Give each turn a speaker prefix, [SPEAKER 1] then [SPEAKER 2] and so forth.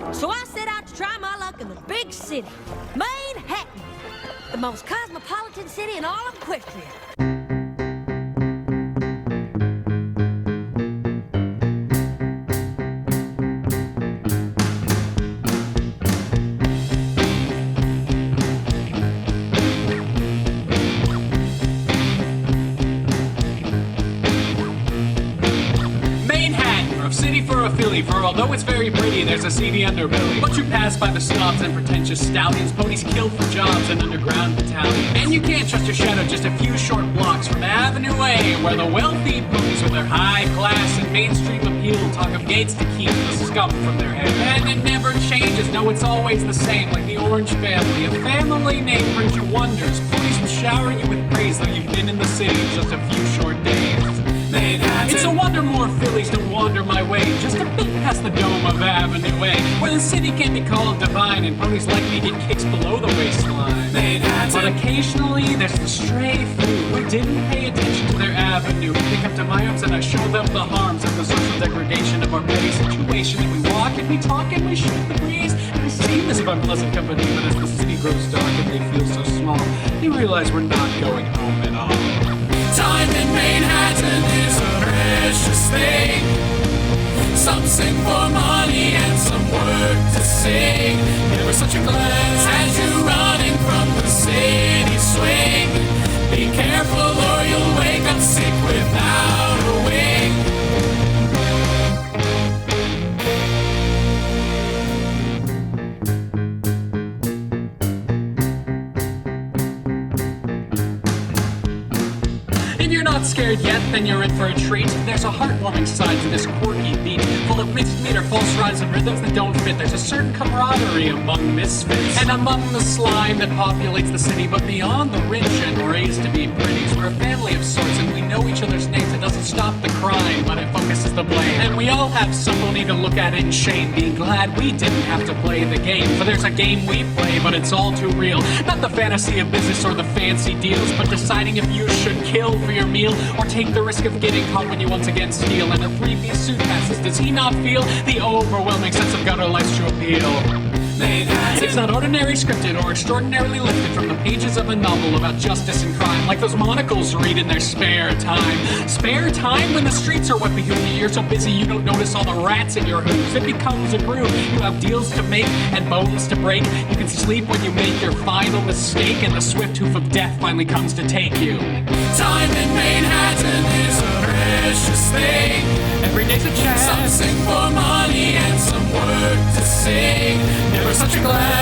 [SPEAKER 1] So I set out to try my luck in the big city, Manhattan, the most cosmopolitan city in all of Equestria.
[SPEAKER 2] For although it's very pretty, there's a seedy underbelly. But you pass by the snobs and pretentious stallions, ponies killed for jobs and underground battalions. And you can't trust your shadow just a few short blocks from Avenue A, where the wealthy ponies with their high class and mainstream appeal talk of gates to keep the scum from their hair. And it never changes, no, it's always the same, like the Orange family. A family name brings you wonders. Ponies will shower you with praise, though you've been in the city just a few short days. It's a wonder more Phillies don't wander my way, just a bit past the dome of Avenue A, where the city can be called divine and ponies like me get kicks below the waistline. But occasionally there's the stray few who didn't pay attention to their avenue, pick up to my arms and I show them the harms of the social degradation of our petty situation. And we walk and we talk and we shoot the breeze, and we seem as if I'm pleasant company, but as the city grows dark and they feel so small, they realize we're not going home at all. Time in Manhattan is a precious thing. Some sing for money and some work to sing. Never such a glance as you running from the city swing. Be careful or you'll wake up sick without a wing. Not scared yet, then you're in for a treat. There's a heartwarming side to this quirky beat, full of mixed meter, false rhymes, and rhythms that don't fit. There's a certain camaraderie among misfits, and among the slime that populates the city. But beyond the rich and raised to be pretties, we're a family of sorts, and we know each other's names. It doesn't stop the crime, but it focuses the blame. And we all have somebody to look at in shame, being glad we didn't have to play the game. For there's a game we play, but it's all too real. Not the fantasy of business or the fancy deals, but deciding if you should kill for your meal or take the risk of getting caught when you once again steal. And a three-piece suit passes, does he not feel the overwhelming sense of gutter life's to appeal? It's not ordinary scripted or extraordinarily lifted from the pages of a novel about justice and crime, like those monocles read in their spare time. Spare time when the streets are what behoove you. You're so busy you don't notice all the rats in your hooves. It becomes a groove. You have deals to make and bones to break. You can sleep when you make your final mistake, and the swift hoof of death finally comes to take you. Time in Manhattan is a precious thing. Every day's a chance. Some sing for money and some work to sing. Never such a glance